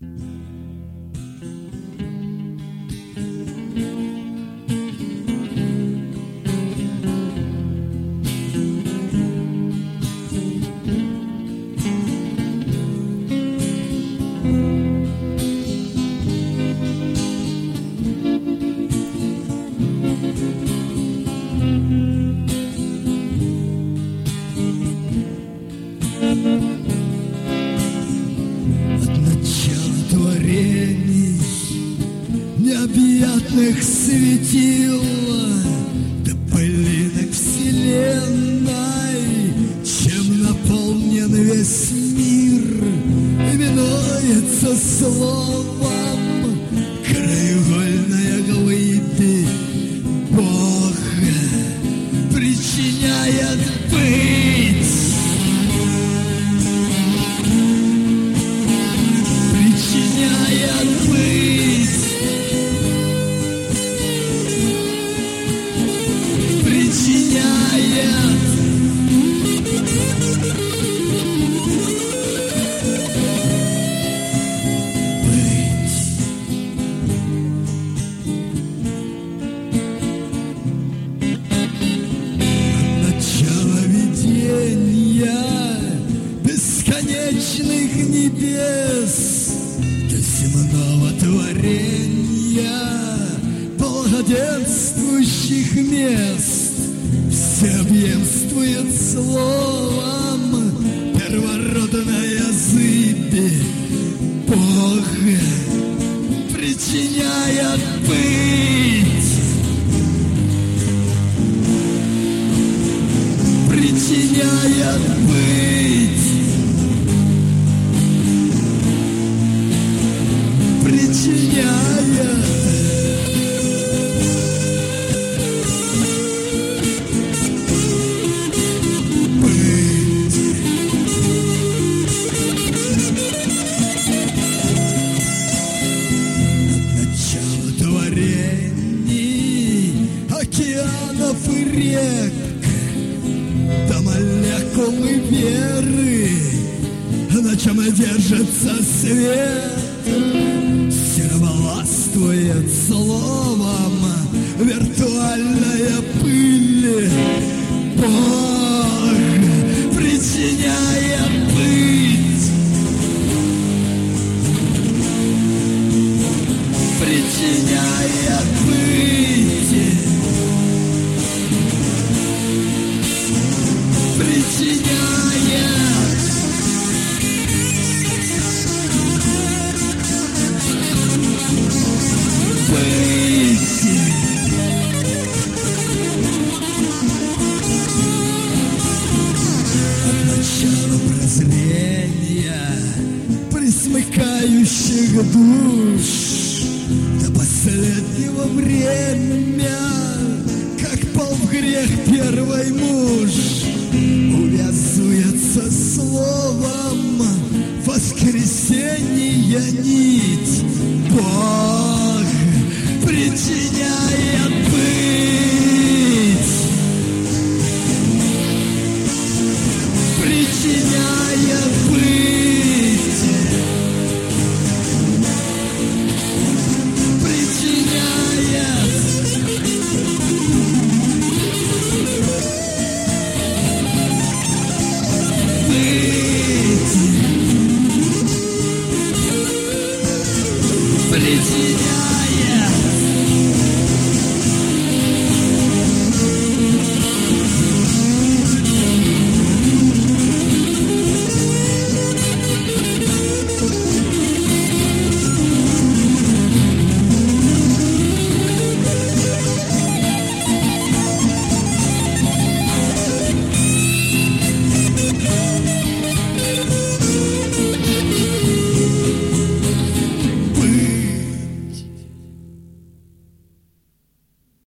От начала творений необъятных светил до пылинок вселенной, чем наполнен весь мир, именуется словом краеугольная глыбы. Бог причиняет быть, причиняет быть, причиняет. Бесконечных небес до земного творения, благоденствующих мест, всеобъемствует словом первородная зыбь. Бог причиняет быть, причиняет быть, причиняет. Океанов и рек до молекулы веры, на чем держится свет, всевластвует словом виртуальная пыль. Бог причиняет быть, причиняет быть, причиняет. Быть. От начала прозрения присмыкающих душ до последнего время, как пал в грех первый муж, увязуется словом воскресенья нить. Бог причиняет быть, причиняет быть, причиняет. Причиняет.